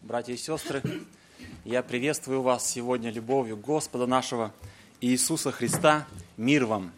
братья и сестры, я приветствую вас сегодня любовью Господа нашего Иисуса Христа. Мир вам!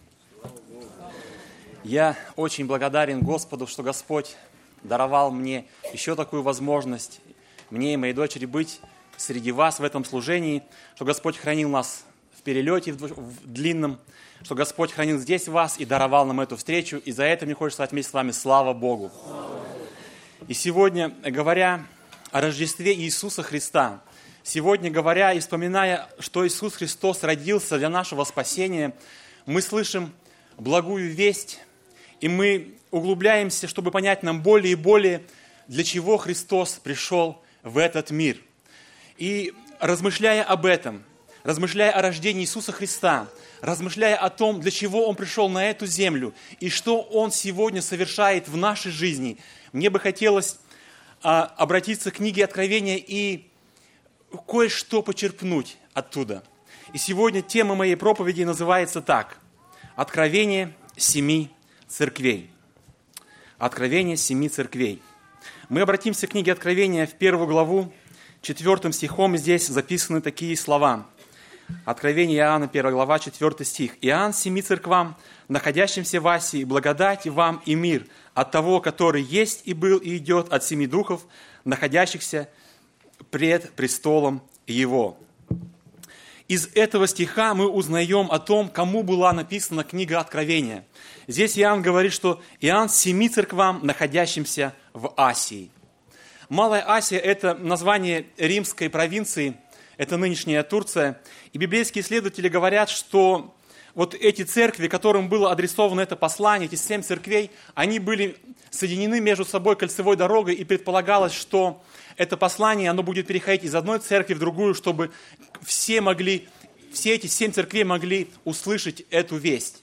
Я очень благодарен Господу, что Господь даровал мне еще такую возможность, мне и моей дочери быть среди вас в этом служении, что Господь хранил нас в перелете в длинном, что Господь хранил здесь вас и даровал нам эту встречу, и за это мне хочется сказать вместе с вами слава Богу. И сегодня, говоря о Рождестве Иисуса Христа, сегодня, говоря и вспоминая, что Иисус Христос родился для нашего спасения, мы слышим благую весть, и мы углубляемся, чтобы понять нам более и более, для чего Христос пришел в этот мир. И размышляя об этом, размышляя о рождении Иисуса Христа, размышляя о том, для чего Он пришел на эту землю и что Он сегодня совершает в нашей жизни, мне бы хотелось обратиться к книге Откровения и кое-что почерпнуть оттуда. И сегодня тема моей проповеди называется так: «Откровение семи церквей». Откровение семи церквей. Мы обратимся к книге Откровения в 1 главу, 4 стихом. Здесь записаны такие слова. Откровение Иоанна, 1 глава, 4 стих. «Иоанн семи церквам, находящимся в Асии, благодать вам и мир от того, который есть и был и идет, от семи духов, находящихся пред престолом Его». Из этого стиха мы узнаем о том, кому была написана книга Откровения. Здесь Иоанн говорит, что Иоанн семи церквам, находящимся в Асии. Малая Асия – это название римской провинции, это нынешняя Турция. И библейские исследователи говорят, что вот эти церкви, которым было адресовано это послание, эти 7 церквей, они были соединены между собой кольцевой дорогой, и предполагалось, что это послание, оно будет переходить из одной церкви в другую, чтобы все эти 7 церквей могли услышать эту весть.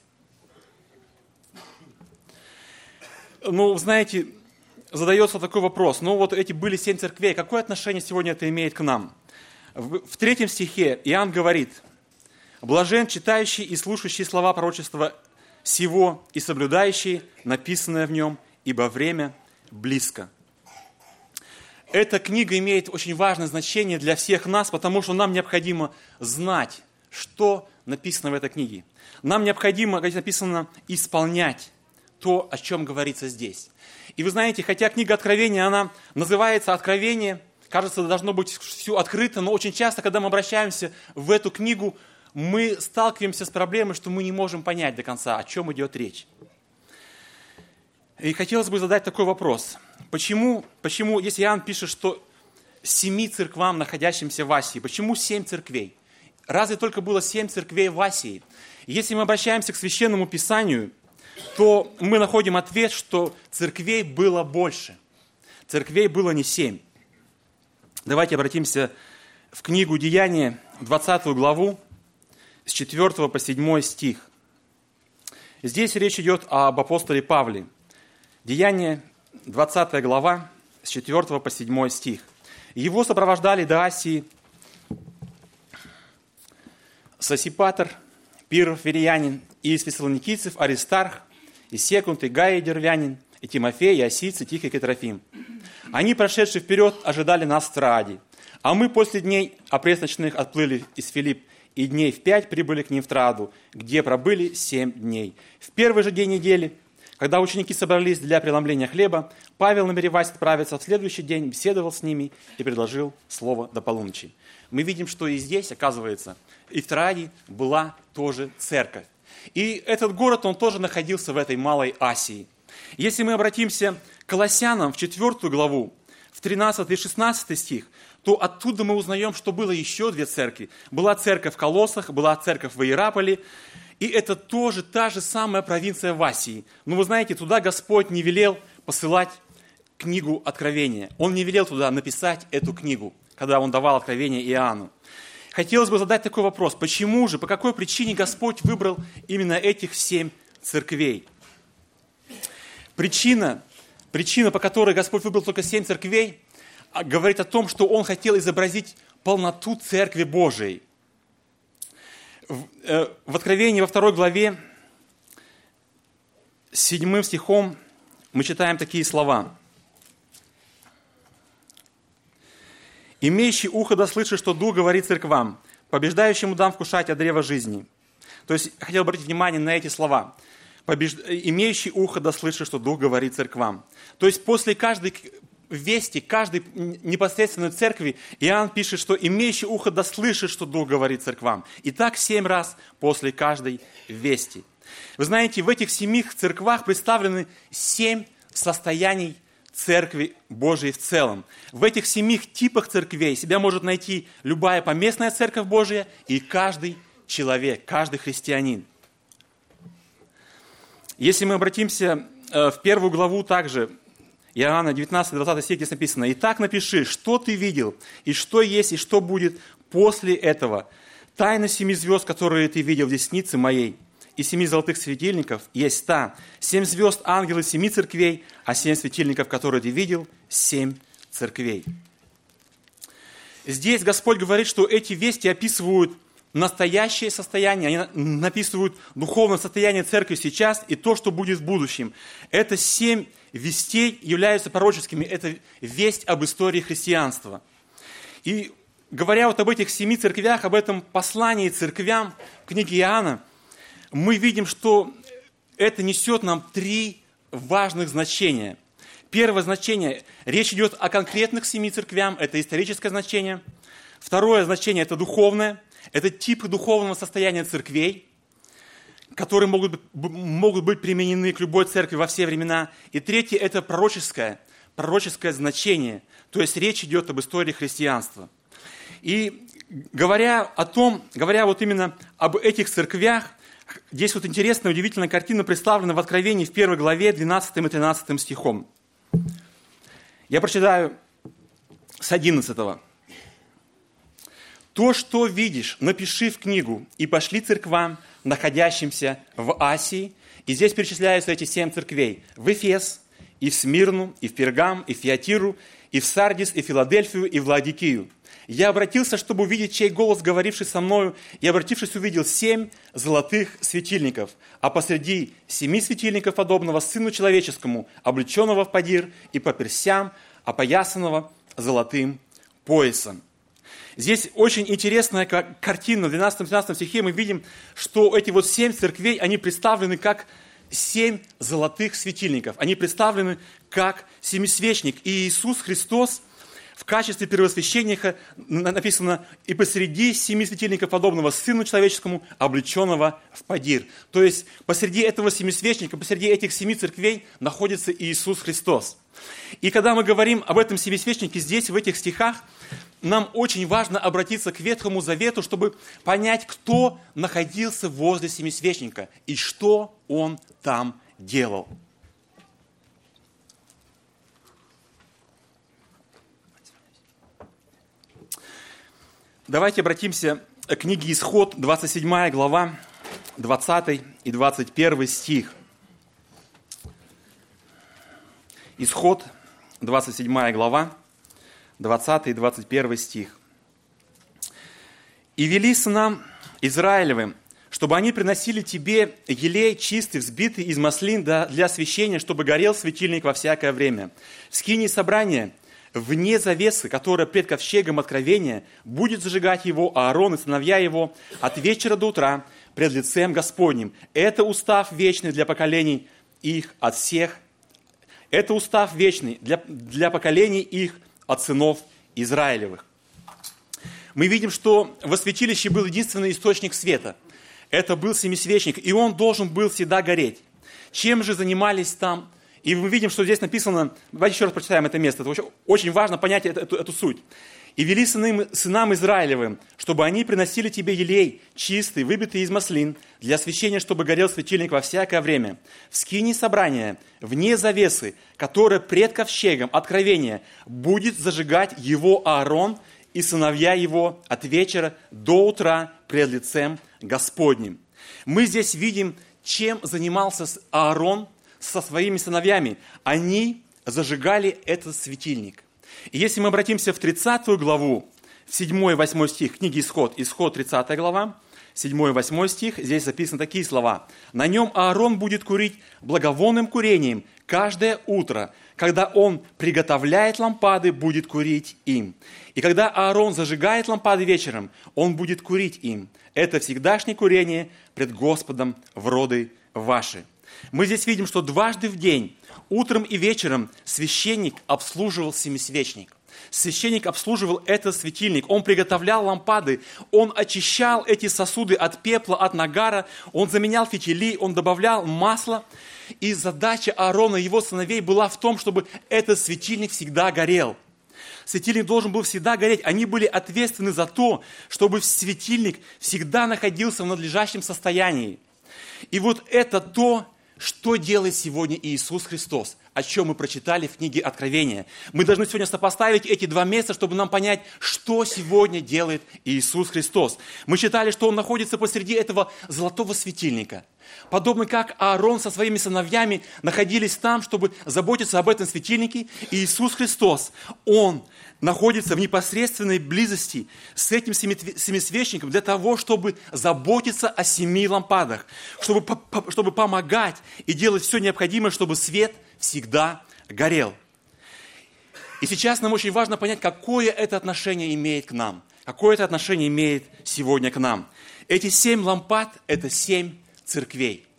Ну, знаете, задается такой вопрос, вот эти были 7 церквей, какое отношение сегодня это имеет к нам? В 3 стихе Иоанн говорит: «Блажен читающий и слушающий слова пророчества сего и соблюдающий написанное в нем, ибо время близко». Эта книга имеет очень важное значение для всех нас, потому что нам необходимо знать, что написано в этой книге. Нам необходимо, как написано, исполнять то, о чем говорится здесь. И вы знаете, хотя книга Откровения, она называется «Откровение», кажется, должно быть все открыто, но очень часто, когда мы обращаемся в эту книгу, мы сталкиваемся с проблемой, что мы не можем понять до конца, о чем идет речь. И хотелось бы задать такой вопрос. Почему, если Иоанн пишет, что 7 церквам, находящимся в Асии, почему 7 церквей? Разве только было 7 церквей в Асии? Если мы обращаемся к Священному Писанию, то мы находим ответ, что церквей было больше. Церквей было не 7. Давайте обратимся в книгу Деяния, 20 главу, с 4 по 7 стих. Здесь речь идет об апостоле Павле. Деяния, 20 глава, с 4 по 7 стих. «Его сопровождали до Асии Сосипатр, Пиров Вериянин, и из фессалоникийцев Аристарх, и Секунд, и Гай Дервянин, и Тимофей, и Осиц, и Тихий, и Трофим. Они, прошедшие вперед, ожидали нас в Трааде. А мы после дней опресночных отплыли из Филипп, и дней в 5 прибыли к ним в Трааду, где пробыли 7 дней. В первый же день недели, когда ученики собрались для преломления хлеба, Павел, намереваясь отправиться в следующий день, беседовал с ними и предложил слово до полуночи». Мы видим, что и здесь, оказывается, и в Трааде была тоже церковь. И этот город, он тоже находился в этой Малой Асии. Если мы обратимся к Колоссянам в 4 главу, в 13 и 16 стих, то оттуда мы узнаем, что было еще 2 церкви. Была церковь в Колоссах, была церковь в Иераполе, и это тоже та же самая провинция в Асии. Но вы знаете, туда Господь не велел посылать книгу Откровения. Он не велел туда написать эту книгу, когда Он давал Откровение Иоанну. Хотелось бы задать такой вопрос: почему же, по какой причине Господь выбрал именно этих 7 церквей? Причина, по которой Господь выбрал только 7 церквей, говорит о том, что Он хотел изобразить полноту Церкви Божией. В Откровении во 2 главе, 7 стихом, мы читаем такие слова. Имеющий ухо да слышит, что Дух говорит церквам. Побеждающему дам вкушать от древа жизни. То есть, я хотел обратить внимание на эти слова. Имеющий ухо да слышит, что Дух говорит церквам. То есть, после каждой вести, каждой непосредственной церкви, Иоанн пишет, что имеющий ухо да слышит, что Дух говорит церквам. И так 7 раз после каждой вести. Вы знаете, в этих 7 церквах представлены 7 состояний Церкви Божией в целом. В этих 7 типах церквей себя может найти любая поместная Церковь Божия и каждый человек, каждый христианин. Если мы обратимся в 1 главу также, Иоанна 19-20 стих, здесь написано: «Итак напиши, что ты видел, и что есть, и что будет после этого. Тайна 7 звезд, которые ты видел в деснице моей, и 7 золотых светильников есть та. 7 звезд ангелы 7 церквей, а 7 светильников, которые ты видел, 7 церквей». Здесь Господь говорит, что эти вести описывают настоящее состояние, они описывают духовное состояние церкви сейчас и то, что будет в будущем. Это 7 вестей являются пророческими, это весть об истории христианства. И говоря вот об этих 7 церквях, об этом послании церквям в книге Иоанна, мы видим, что это несет нам 3 важных значения. Первое значение, речь идет о конкретных 7 церквям, это историческое значение. Второе значение, это духовное, это тип духовного состояния церквей, которые могут быть применены к любой церкви во все времена. И третье, это пророческое значение, то есть речь идет об истории христианства. И говоря вот именно об этих церквях, здесь вот интересная, удивительная картина представлена в Откровении в 1 главе 12 и 13 стихом. Я прочитаю с 11. «То, что видишь, напиши в книгу, и пошли церквам, находящимся в Асии». И здесь перечисляются эти 7 церквей. В Эфес, и в Смирну, и в Пергам, и в Фиатиру, и в Сардис, и в Филадельфию, и в Ладикию. Я обратился, чтобы увидеть, чей голос, говоривший со мною, и, обратившись, увидел 7 золотых светильников, а посреди 7 светильников, подобного Сыну Человеческому, облеченного в подир и по перстям, опоясанного золотым поясом». Здесь очень интересная картина. В 12-13 стихе мы видим, что эти вот 7 церквей, они представлены как 7 золотых светильников. Они представлены как семисвечник. И Иисус Христос в качестве первосвященника написано: «И посреди 7 светильников, подобного Сыну Человеческому, облеченного в подир». То есть посреди этого семисвечника, посреди этих 7 церквей находится Иисус Христос. И когда мы говорим об этом семисвечнике здесь, в этих стихах, нам очень важно обратиться к Ветхому Завету, чтобы понять, кто находился возле семисвечника и что он там делал. Давайте обратимся к книге Исход, 27 глава, 20 и 21 стих. Исход, 27 глава, 20 и 21 стих. «И вели сынам Израилевым, чтобы они приносили тебе елей чистый, взбитый из маслин для освящения, чтобы горел светильник во всякое время. В скинии собрания, вне завесы, которая пред ковчегом откровения, будет зажигать его Аарон и сыновья его от вечера до утра пред лицем Господним. Это устав вечный для поколений их от всех. Это устав вечный для поколений их от сынов Израилевых». Мы видим, что во святилище был единственный источник света. Это был семисвечник, и он должен был всегда гореть. Чем же занимались там? И мы видим, что здесь написано, давайте еще раз прочитаем это место, это очень важно понять эту суть. «И вели сынам Израилевым, чтобы они приносили тебе елей, чистый, выбитый из маслин, для освящения, чтобы горел светильник во всякое время. В скинии собрания, вне завесы, которая пред ковчегом откровения, будет зажигать его Аарон и сыновья его от вечера до утра пред лицем Господним». Мы здесь видим, чем занимался Аарон со своими сыновьями. Они зажигали этот светильник. И если мы обратимся в 30 главу, в 7 и 8 стих книги Исход, Исход 30 глава, 7 и 8 стих, здесь записаны такие слова. «На нем Аарон будет курить благовонным курением каждое утро, когда он приготовляет лампады, будет курить им. И когда Аарон зажигает лампады вечером, он будет курить им. Это всегдашнее курение пред Господом в роды ваши». Мы здесь видим, что дважды в день, утром и вечером, священник обслуживал семисвечник. Священник обслуживал этот светильник, он приготовлял лампады, он очищал эти сосуды от пепла, от нагара, он заменял фитили, он добавлял масло. И задача Аарона и его сыновей была в том, чтобы этот светильник всегда горел. Светильник должен был всегда гореть. Они были ответственны за то, чтобы светильник всегда находился в надлежащем состоянии. И вот это то, что делает сегодня Иисус Христос, о чем мы прочитали в книге Откровения. Мы должны сегодня сопоставить эти два места, чтобы нам понять, что сегодня делает Иисус Христос. Мы читали, что Он находится посреди этого золотого светильника. Подобно как Аарон со своими сыновьями находились там, чтобы заботиться об этом светильнике, Иисус Христос, Он находится в непосредственной близости с этим семисвечником для того, чтобы заботиться о 7 лампадах, чтобы помогать и делать все необходимое, чтобы свет всегда горел. И сейчас нам очень важно понять, какое это отношение имеет к нам, какое это отношение имеет сегодня к нам. Эти 7 лампад – это 7 церквей.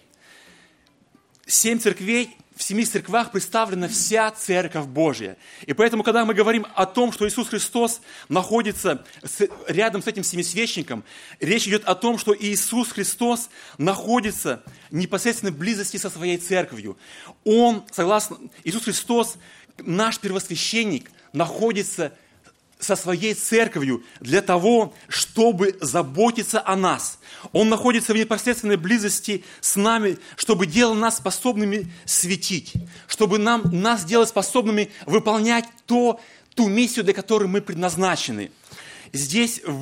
7 церквей, в 7 церквах представлена вся Церковь Божья. И поэтому, когда мы говорим о том, что Иисус Христос находится рядом с этим семисвечником, речь идет о том, что Иисус Христос находится в непосредственной близости со своей Церковью. Иисус Христос, наш первосвященник, находится со своей Церковью для того, чтобы заботиться о нас. Он находится в непосредственной близости с нами, чтобы делать нас способными светить, чтобы нас делать способными выполнять ту миссию, для которой мы предназначены. Здесь, в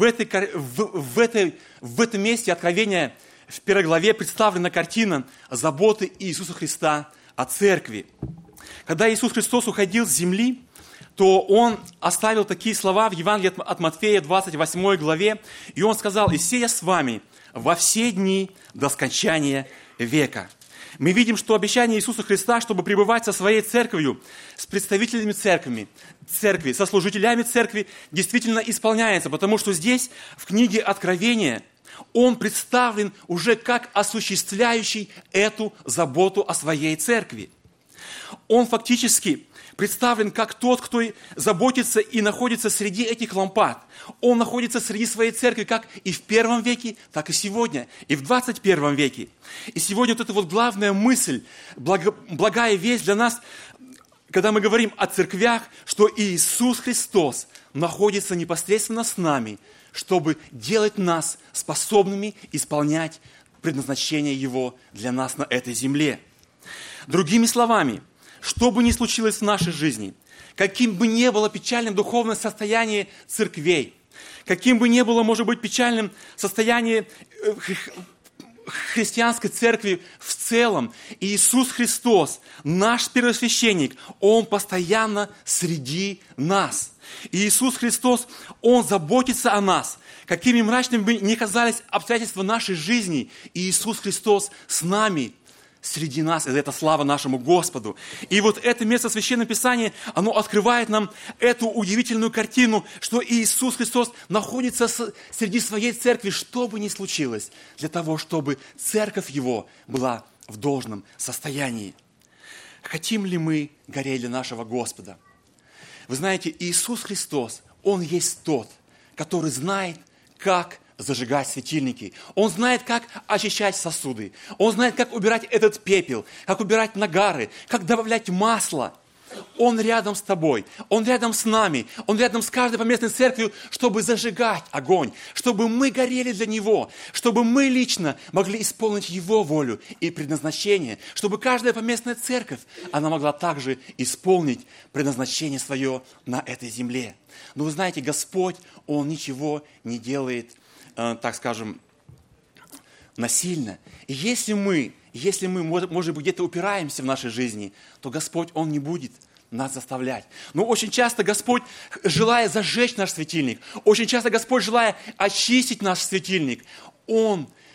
этом месте Откровения, в 1 главе, представлена картина заботы Иисуса Христа о Церкви. Когда Иисус Христос уходил с земли, то Он оставил такие слова в Евангелии от Матфея, 28 главе, и Он сказал: «И сея с вами во все дни до скончания века». Мы видим, что обещание Иисуса Христа, чтобы пребывать со своей церковью, с представителями церкви, со служителями церкви, действительно исполняется, потому что здесь, в книге Откровения, Он представлен уже как осуществляющий эту заботу о своей церкви. Он фактически представлен как тот, кто заботится и находится среди этих лампад. Он находится среди своей церкви как и в 1 веке, так и сегодня, и в 21 веке. И сегодня вот эта вот главная мысль, благая весть для нас, когда мы говорим о церквях, что Иисус Христос находится непосредственно с нами, чтобы делать нас способными исполнять предназначение Его для нас на этой земле. Другими словами, что бы ни случилось в нашей жизни, каким бы ни было печальным духовное состояние церквей, каким бы ни было, может быть, печальным состояние христианской церкви в целом, Иисус Христос, наш первосвященник, Он постоянно среди нас. И Иисус Христос, Он заботится о нас. Какими мрачными бы ни казались обстоятельства нашей жизни, Иисус Христос с нами, среди нас, и это слава нашему Господу. И вот это место Священного Писания, оно открывает нам эту удивительную картину, что Иисус Христос находится среди своей церкви, что бы ни случилось, для того, чтобы церковь Его была в должном состоянии. Хотим ли мы гореть для нашего Господа? Вы знаете, Иисус Христос, Он есть тот, который знает, как зажигать светильники. Он знает, как очищать сосуды. Он знает, как убирать этот пепел, как убирать нагары, как добавлять масло. Он рядом с тобой, Он рядом с нами, Он рядом с каждой поместной церковью, чтобы зажигать огонь, чтобы мы горели для Него, чтобы мы лично могли исполнить Его волю и предназначение, чтобы каждая поместная церковь, она могла также исполнить предназначение свое на этой земле. Но вы знаете, Господь, Он ничего не делает, так скажем, насильно. И если мы, может быть, где-то упираемся в нашей жизни, то Господь, Он не будет нас заставлять. Но очень часто Господь, желая зажечь наш светильник, очень часто Господь, желая очистить наш светильник, Он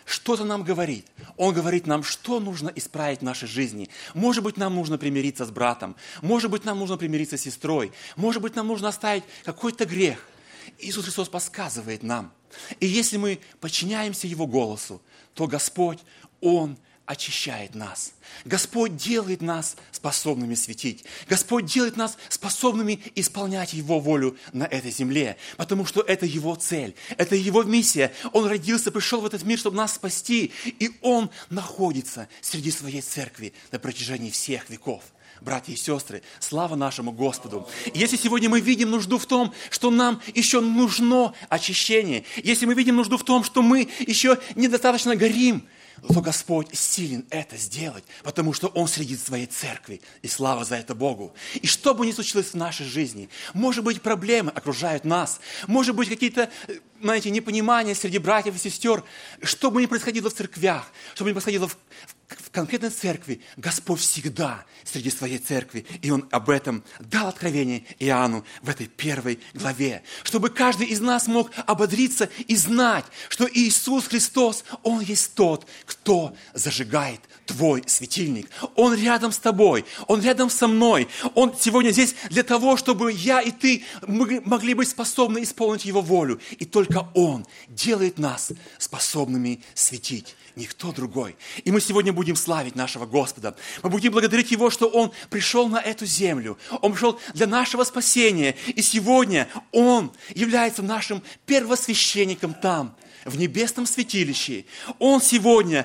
что-то нам говорит. Он говорит нам, что нужно исправить в нашей жизни. Может быть, нам нужно примириться с братом. Может быть, нам нужно примириться с сестрой. Может быть, нам нужно оставить какой-то грех. Иисус Христос подсказывает нам. И если мы подчиняемся Его голосу, то Господь, Он очищает нас. Господь делает нас способными светить. Господь делает нас способными исполнять Его волю на этой земле, потому что это Его цель, это Его миссия. Он родился, пришел в этот мир, чтобы нас спасти, и Он находится среди своей церкви на протяжении всех веков. Братья и сестры, слава нашему Господу. И если сегодня мы видим нужду в том, что нам еще нужно очищение, если мы видим нужду в том, что мы еще недостаточно горим, то Господь силен это сделать, потому что Он среди своей церкви, и слава за это Богу. И что бы ни случилось в нашей жизни, может быть, проблемы окружают нас, может быть, какие-то, знаете, непонимания среди братьев и сестер, что бы ни происходило в церквях, что бы ни происходило в конкретной церкви, Господь всегда среди своей церкви, и Он об этом дал откровение Иоанну в этой 1 главе, чтобы каждый из нас мог ободриться и знать, что Иисус Христос, Он есть тот, кто зажигает твой светильник. Он рядом с тобой, Он рядом со мной, Он сегодня здесь для того, чтобы я и ты могли быть способны исполнить Его волю, и только Он делает нас способными светить. Никто другой. И мы сегодня будем славить нашего Господа. Мы будем благодарить Его, что Он пришел на эту землю. Он пришел для нашего спасения. И сегодня Он является нашим первосвященником там, в небесном святилище. Он сегодня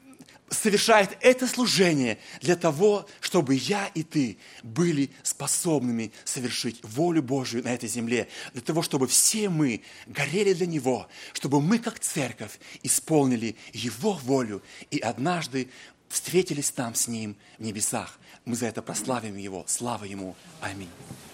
совершает это служение для того, чтобы я и ты были способными совершить волю Божию на этой земле, для того, чтобы все мы горели для Него, чтобы мы, как церковь, исполнили Его волю и однажды встретились там с Ним в небесах. Мы за это прославим Его. Слава Ему. Аминь.